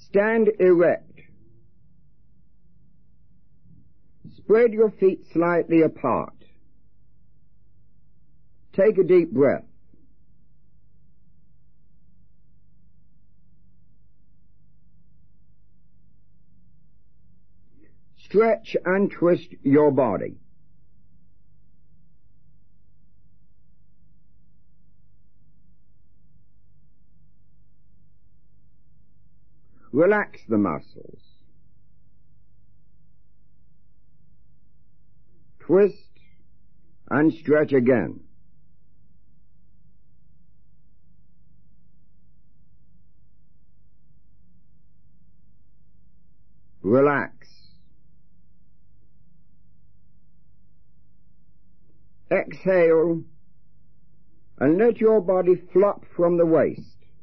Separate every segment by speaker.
Speaker 1: Stand erect. Spread your feet slightly apart. Take a deep breath. Stretch and twist your body. Relax the muscles. Twist and stretch again. Relax. Exhale and let your body flop from the waist,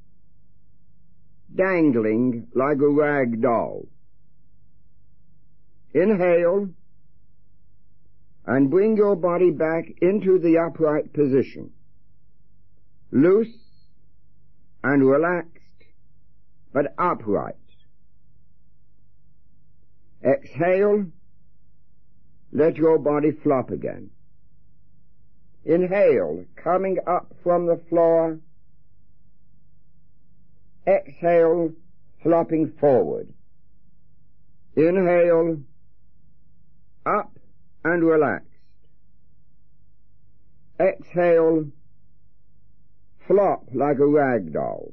Speaker 1: dangling like a rag doll. Inhale and bring your body back into the upright position, loose and relaxed, but upright. Exhale, let your body flop again. Inhale, coming up from the floor. Exhale, flopping forward. Inhale, up and relaxed. Exhale, flop like a rag doll.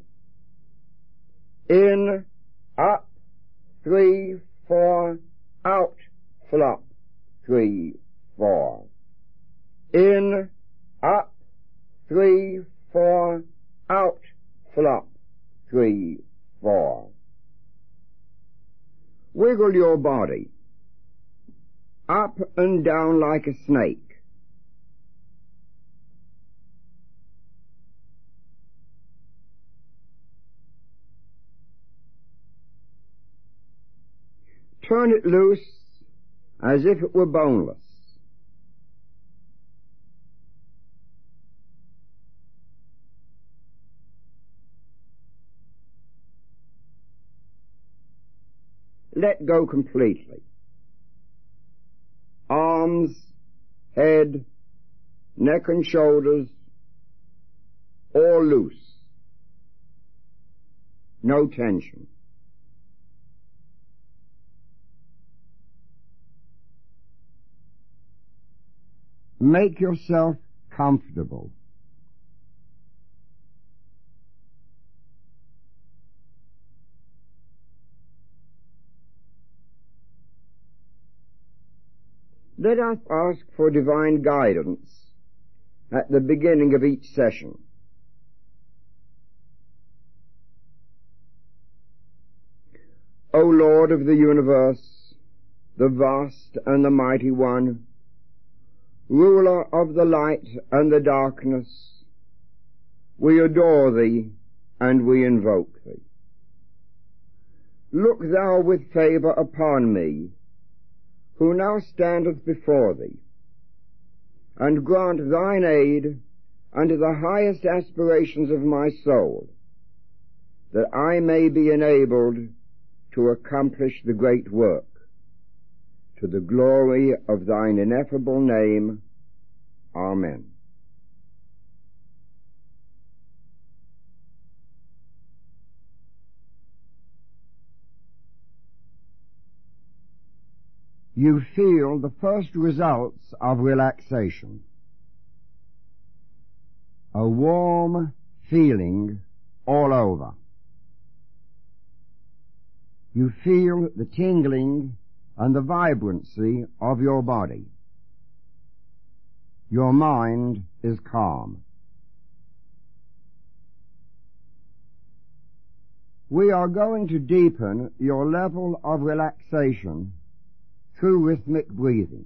Speaker 1: In, up, 3, 4, out, flop, 3, 4. In, up, 3, 4, out, flop, 3, 4. Wiggle your body, up and down like a snake. Turn it loose as if it were boneless. Let go completely. Arms, head, neck and shoulders, all loose. No tension. Make yourself comfortable. Let us ask for divine guidance at the beginning of each session. O Lord of the universe, the vast and the mighty one, ruler of the light and the darkness, we adore thee and we invoke thee. Look thou with favour upon me, who now standeth before thee, and grant thine aid unto the highest aspirations of my soul, that I may be enabled to accomplish the great work, to the glory of thine ineffable name. Amen. You feel the first results of relaxation. A warm feeling all over. You feel the tingling and the vibrancy of your body. Your mind is calm. We are going to deepen your level of relaxation through rhythmic breathing.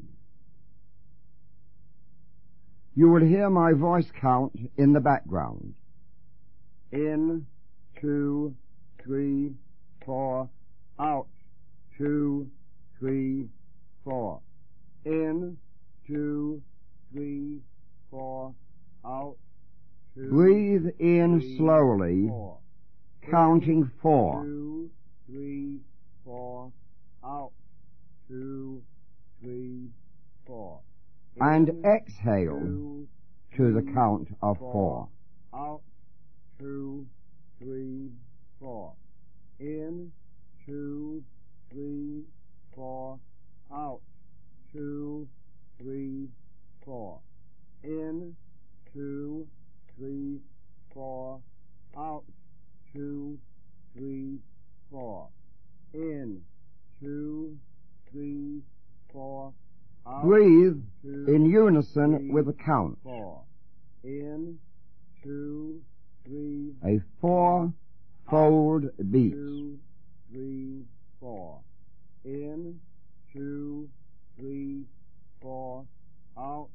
Speaker 1: You will hear my voice count in the background. In, 2, 3, 4, out, 2, 3, 4. In, 2, 3, 4, out, 2. Breathe in slowly, 4. Counting 4. 2, 3, 4, out, 2, 3, 4. And exhale to the count of 4. Out, 2, 3, 4. In, 2, 3, 4. Out, 2, 3, 4. In, 2, 3, 4. Out, 2, 3, 4. In, 2, 3, 4. Out, breathe 2, in unison 3, with the count. 4. In, 2, 3, a 4-fold beat. 2, 3, 4. In, 2, 3, 4. Out,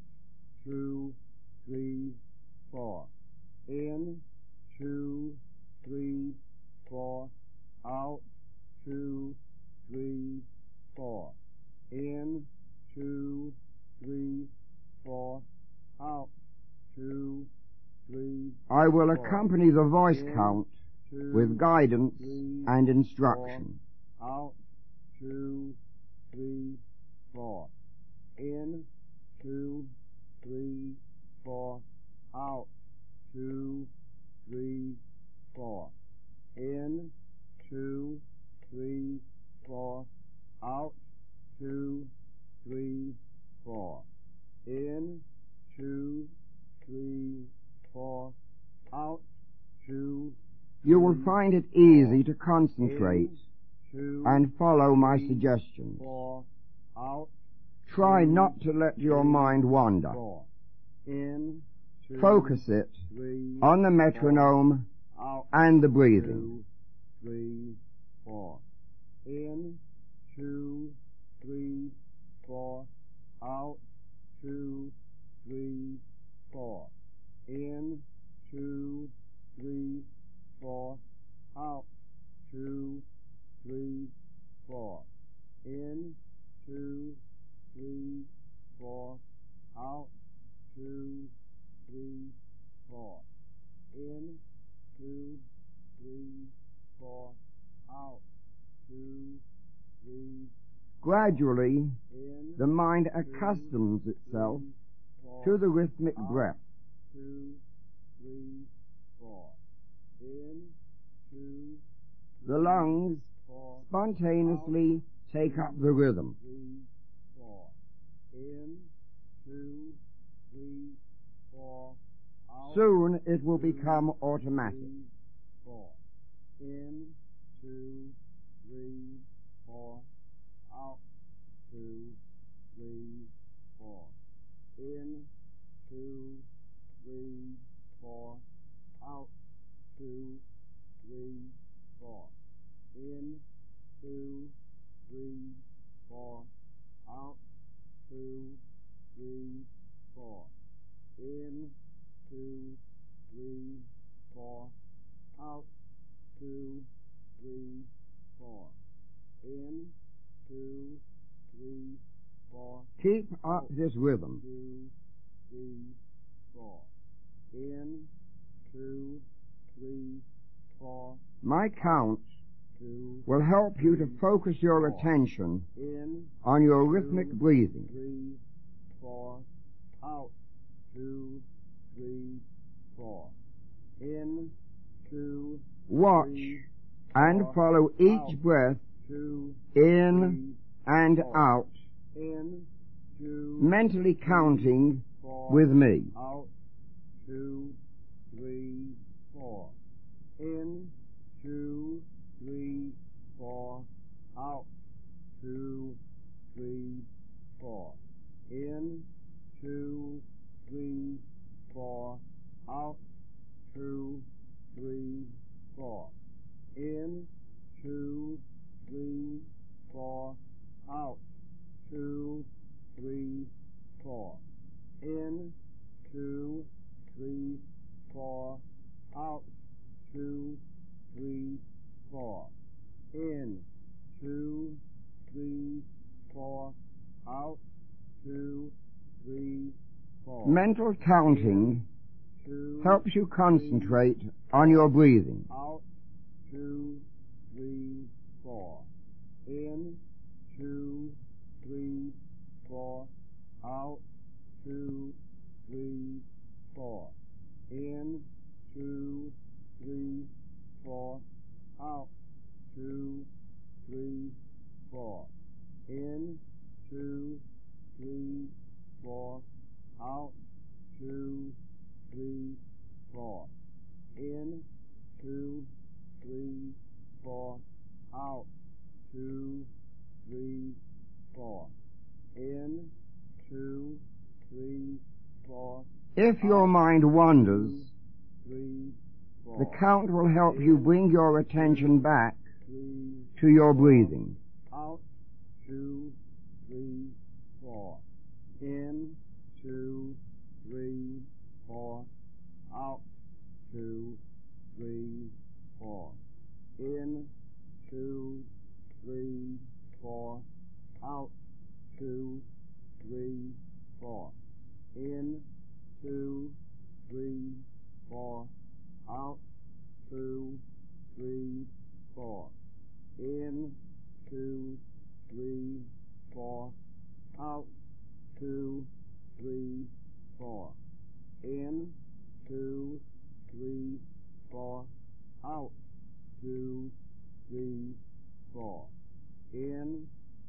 Speaker 1: 2, 3, 4. In, 2, 3, 4. Out, 2, 3, 4. In, 2, 3, 4. Out, 2, 3. I will accompany the voice count with guidance and instruction. Out, 2, 3, 4. In, 2, 3, 4. Out, 2, 3, 4. In, 2, 3, 4. Out, 2, 3, 4. In, 2, 3, 4. Out, 2. You will find it easy to concentrate and follow my suggestions. 4. Out. Try not to let your mind wander. 4. In, 2, focus it 3, on the metronome 4. Out, and the breathing. 2, 3, 4. In, 2, 3, 4. Out, 2, 3, 4. In, 2, 3, 4. Out, 2, 3, 4. In, 2, 3, 4. Out, 2, 3, 4. In, 2, 3, 4. Out, 2, 3. Gradually, the mind accustoms itself to the rhythmic breath. 2, 3, 4. In, 2, the lungs spontaneously take up the rhythm. 3, 4. In, 2, 3, 4. Out, soon it will become automatic. 3, 4. In, 2, 3, 4. Out, 2, 3, 4. In, 2, 3, 4. Out, 2, 3, 4. In, 2, 3, 4. Out, 2, 3, 4. In, 2, 3, 4. Out, 2, 3, 4. In, 2, 3, 4. Keep up this rhythm. 2, 3, 4. In, 2, 3, 4. My counts will help you to focus your attention on your rhythmic breathing. 3, 4. Out, 2, 3, 4. In, 2. Watch and follow each breath in and out, mentally counting with me. Out, 2, 3, 4. In, 2, 3, 4. Out, 2, 3, 4. In, 2, 3, 4. Out, 2, 3, 4. In, 2, 3, 4. Out, 2, 3, 4. In, 2, 3, 4. Out, 2, 3, 4. In, 2, 3, 4. Out, 2, 3, 4. Mental counting helps you concentrate on your breathing. Out, 2, 3, 4. In, 2, 3, 4. Out, 2, 3, 4. In, 2, 3, 4. Out, 2, 3, 4. In, 2, 3, 4. Out, 2, 3, 4. In, 2, 3, 4. Out, 2, 3, 4. In, 2, 3, 4. If your mind wanders, 3, 4. The count will help you bring your attention back 3, to your breathing. Out, 2, 3, 4. In, 2, 3, 4. Out, 2, 3, 4. In, 2, 3, 4. Out, 2, 3, 4. In, 2, 3, 4. Out, 2, 3, 4. In, 2, 3, 4. Out, 2, 3, 4. In, 2, 3, 4. Out, 2, 3, 4. In,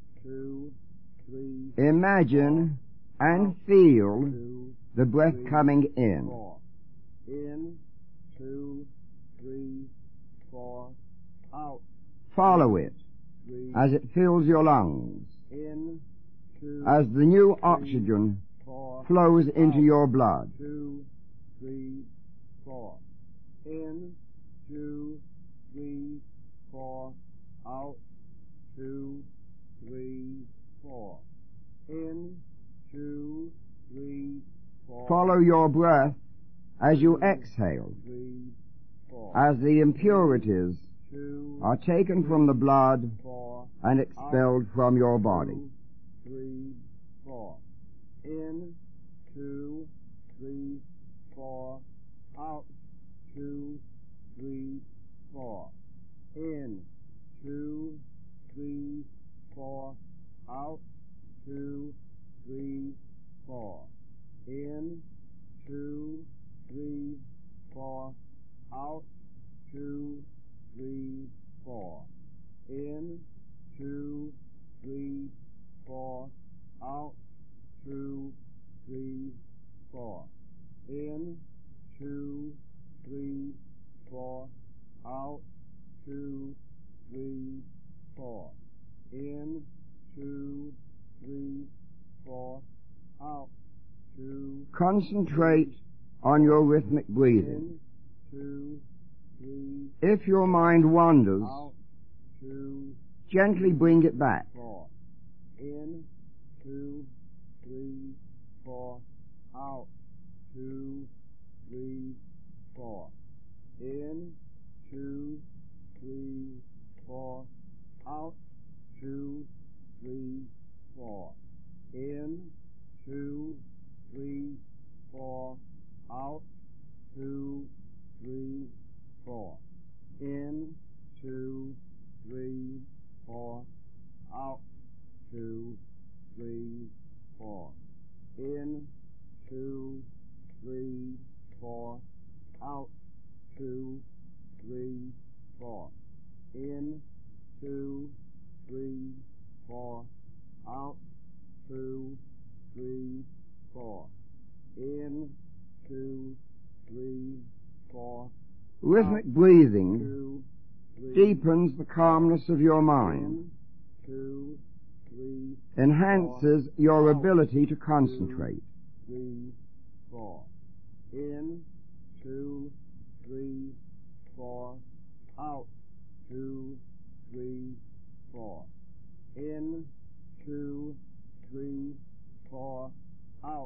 Speaker 1: 2, 3. Imagine 4, and feel 2, the breath 3, coming in. 4. In, 2, 3, 4. Out. Follow it 3, as it fills your lungs. In, 2, as the new 3, oxygen 4, flows into out, your blood. 2, 3, 4. In, 2, 3, 4. Out, 2, 3, 4. In, 2, 3, 4. Follow your breath as you exhale, 3, 4. As the impurities 2, are taken from the blood 4, and expelled out, from your body. 2, 3, 4. In, 2, 3, 4. Out, 2, 3, 4. In, 2, 3, 4. Out, 2, 3, 4. In, 2, 3, 4. Out, 2, 3, 4. In, 2, 3, 4. Out, 2, 3, 4. In, 2, 3, 4. Out, 2, 3, 4. In, 2, 3, 4. Out, 2. Concentrate on your rhythmic breathing. In, 2, 3. If your mind wanders, out, 2, gently bring it back. 4. In, 2, 3, 4. Out, 2, 3, 4. In, 2, 3, 4. Out, 2, 3, 4. In, 2, 3, 4. Out, 2, 3, 4. In, 2, 3, 4. Out, 2, 3, 4. In, 2, 3, 4. Out, 2, 3, 4. In, 2, 3, 4. Out, 2, 3, 4. In, 2, 3, 4. Rhythmic breathing 2, 3, deepens the calmness of your mind, 2, 3, enhances 4, your out, ability to concentrate. 2, 3, 4. In, 2, 3, 4. Out, 2, 3, 4. In, 2, 3, 4. Out,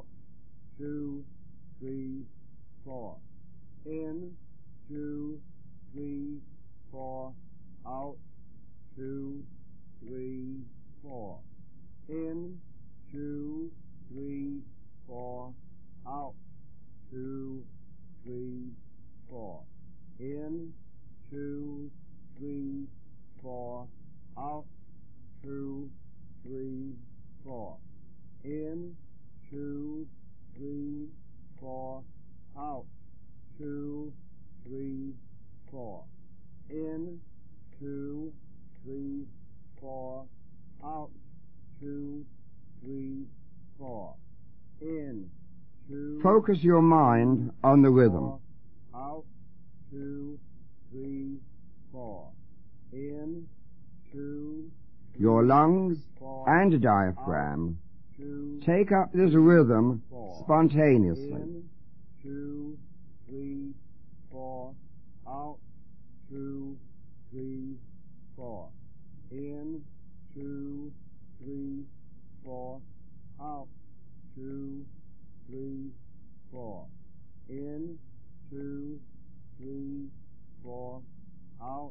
Speaker 1: 2, 3, 4. In, 2, 3, 4. Out, 2, 3, 4. In, 2, 3, 4. Out, 2, 3, 4. In, 2, 3, 4. out, 2, 3, 4. In, 2, 3, 4, out, 2, 3, 4. In, 2, 3, 4, out, 2, 3, 4. In, 2. Focus your mind on the rhythm. 4, out, 2, 3, 4. In, 2. Your lungs 4, and diaphragm out, 2, take up this rhythm 4. Spontaneously. In, 2, 3, 4, out, 2, 3, 4. In, 2, 3, 4, out, 2, 3, 4. In, 2, 3, 4, out,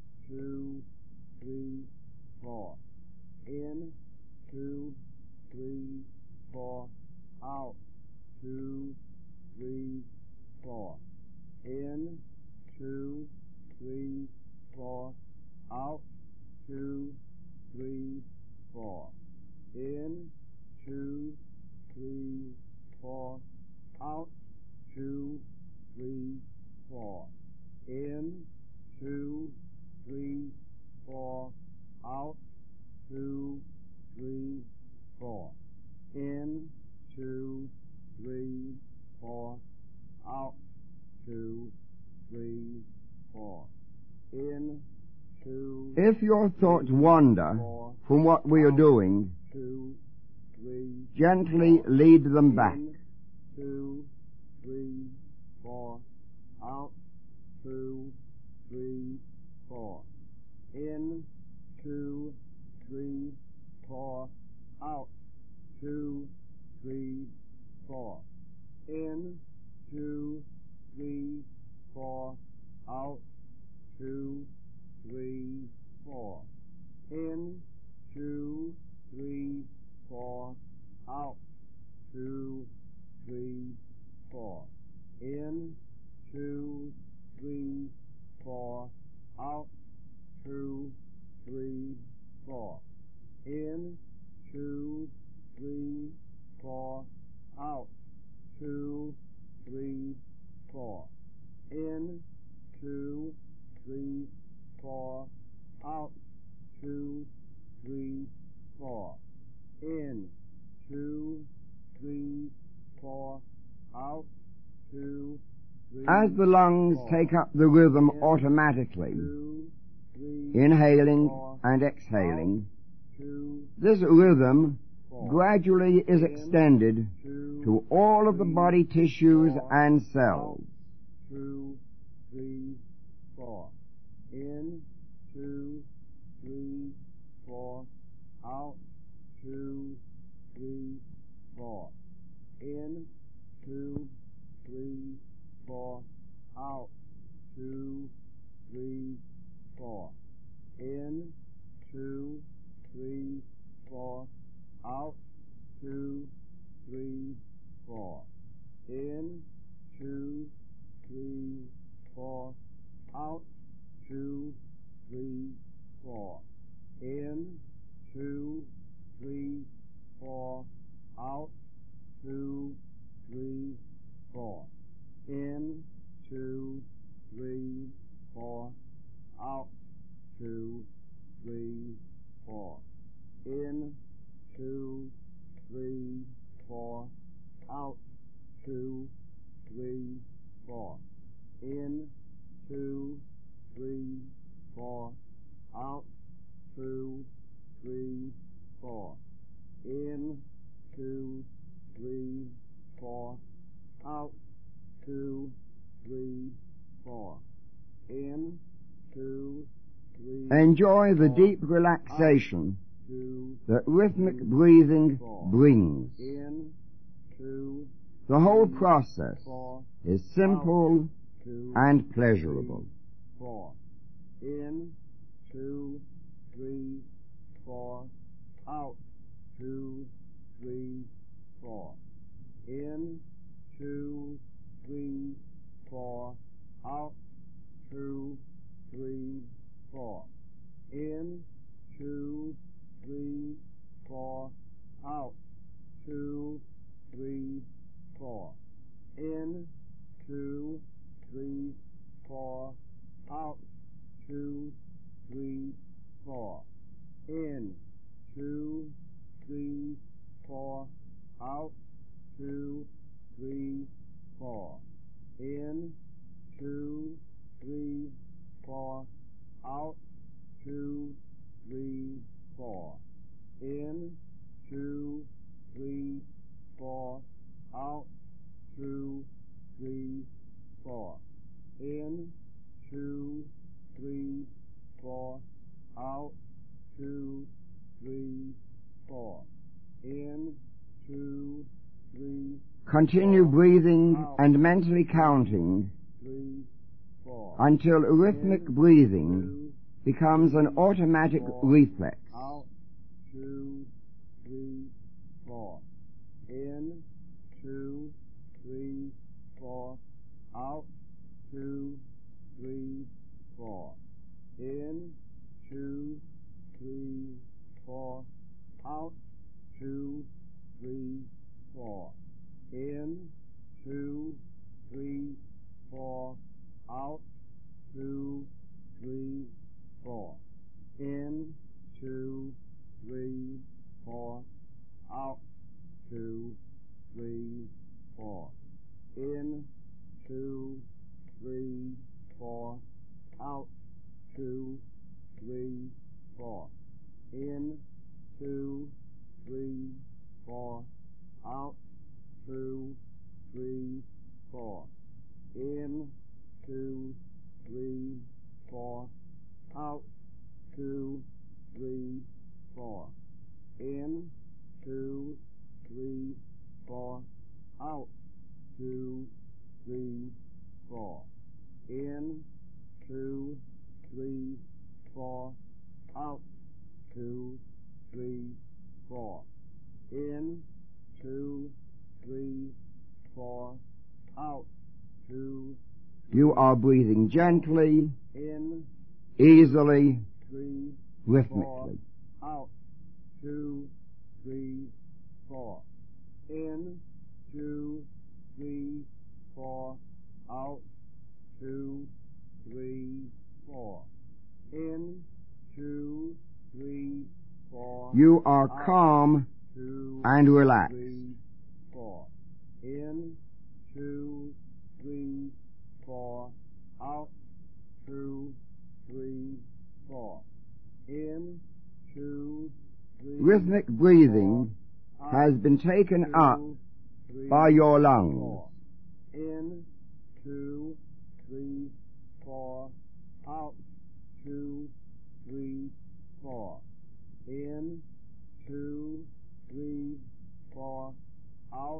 Speaker 1: 2, 3, 4. In, 2, 3, 4, out, 2, 3, 4. In, 2, 3, 4, out, 2, 3, 4. In, 2, 3, 4, out, 2, 3, 4. In, 2, 3, 4, out, 2, 3, 4. In, 2, 3, 4, out, 2, 3, 4. In, 2. If your thoughts wander 4, from what we are doing, 2, 3, gently 4. Lead them back. In, 2, 3, 4, out, 2, 3, 4. In, 2, 3, 4, out, 2, 3, 4. In, 2, 3, 4, out, 2, 3, 4. In, 2, 3, 4, out, 2, 3, 4. In, 2, 3, 4, out, 2, 3, 4. In, 2, 3, 4, out, 2, 3, 4. In, 2, 3, 4, out, 2, 3, 4. In, 2, 3, 4, out, 2, 3, as the lungs 4. Take up the rhythm in, automatically, 2, 3, inhaling 4, and exhaling, out, 2, this rhythm 4. Gradually is extended 2, to all of the body tissues 4, and cells. Out, 2, 3, 4. In, 2, 3, 4, out, 2, 3, 4. In, 2, 3, 4, out, 2, 3, 4. In, 2, 3, 4, out, 2, 3, 4. In, 2, 3, 4, out, 2, 3, 4. In, 2, 3, 4, out, 2, 3, 4. In, 2, 3, 4, out, 2, 3, 4. In, 2, 3, 4, out, 2, 3, 4. In, 2, 3, 4, out, 2, 3, 4. In, 2, 3, 4, out, 2, 3, 4. In, 2, 3, enjoy the 4, deep relaxation out, 2, that rhythmic 3, breathing 4. Brings. In, 2, the whole 3, process 4, is simple out, 2, and pleasurable. 3, 4. In, 2, 3, 4, out, 2, 3, 4. In, 2, 3, 4, out, 2, 3, 4. In, 2, 3, 4, out, 2, 3, 4, in, 2, 3, 4, out, 2, 3, 4, in, 2, 3, 4, out, 2, 3, 4, in, 2, 3, 4, out, 2, 3, 4, in, 2, 3, 4, out, 2, 3, 4, in, 2, 3, 4, out, 2, 3, 4, in, 2, 3. Continue breathing and mentally counting 3, 4, until rhythmic breathing becomes an automatic reflex. Out, 2, 3, 4, in, 2, 3, 4, out, 2, 3, 4, in, 2, 3, 4, out, 2, 3, 4, in, 2, 3, 4, out, 2, 3, 4, in, 2, 3, 4, out, 2, 3, 4, in, 2, 3, 4, out, 2, 3, 4, in, 2, 3, 4, out, 2, 3, 4, in, 2, 3, 4, out, 2, 3, 4, in, 2, 3, 4, out, 2, 3, 4, in, 2, 3, 4, out, 2, 3, 4, in, 2, 3, 4, out, 2. You are breathing gently, in, easily, 3, rhythmically. 4, out, 2, 3, 4, in, 2, 3, 4, out, 2, 3, 4, in, 2, 3, 4. You are calm 2, and relaxed. 3, 4, in, 2, 3, 4, out, 2, 3, 4, in, 2, 3. Rhythmic breathing 4, has been taken 2, up 3, by your lungs. 4, in, 2, 3, 4, out, 2, 3, 4, in, 2, 3, 4, out,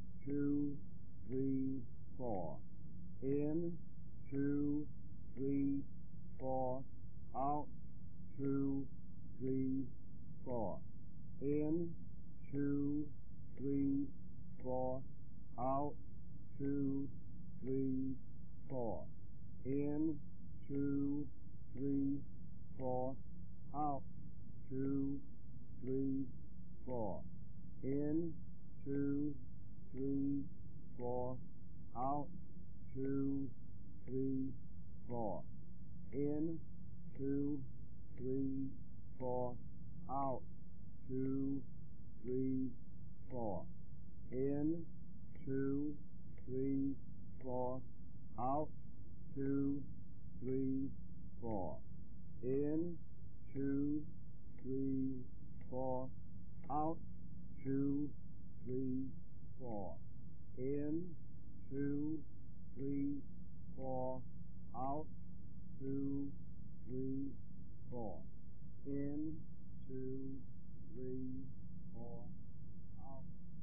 Speaker 1: 2, 3, 4, in, 2, 3, 4, out, 2, 3, 4, in, 2, 3, 4, out, 2, 3, 4, in, 2, 3, 4, out, 2, 3, 4, in, 2, 3, 4, out, 2, 3, 4, in, 2, 3, 4, out, 2, 3, 4, in, 2, 3, 4, out, 2, 3, 4, in, 2, 3, 4, out, 2, 3, 4, in, 2, 3, 4, out, 2, 3, 4, in, 2, 3, 4, out.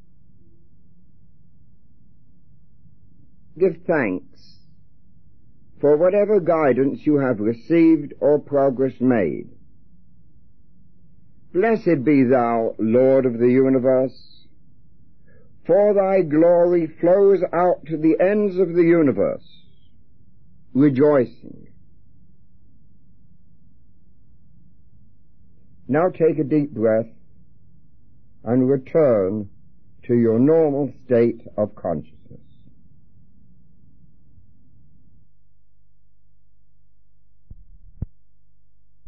Speaker 1: Give thanks for whatever guidance you have received or progress made. Blessed be thou, Lord of the universe, for thy glory flows out to the ends of the universe, rejoicing. Now take a deep breath and return to your normal state of consciousness.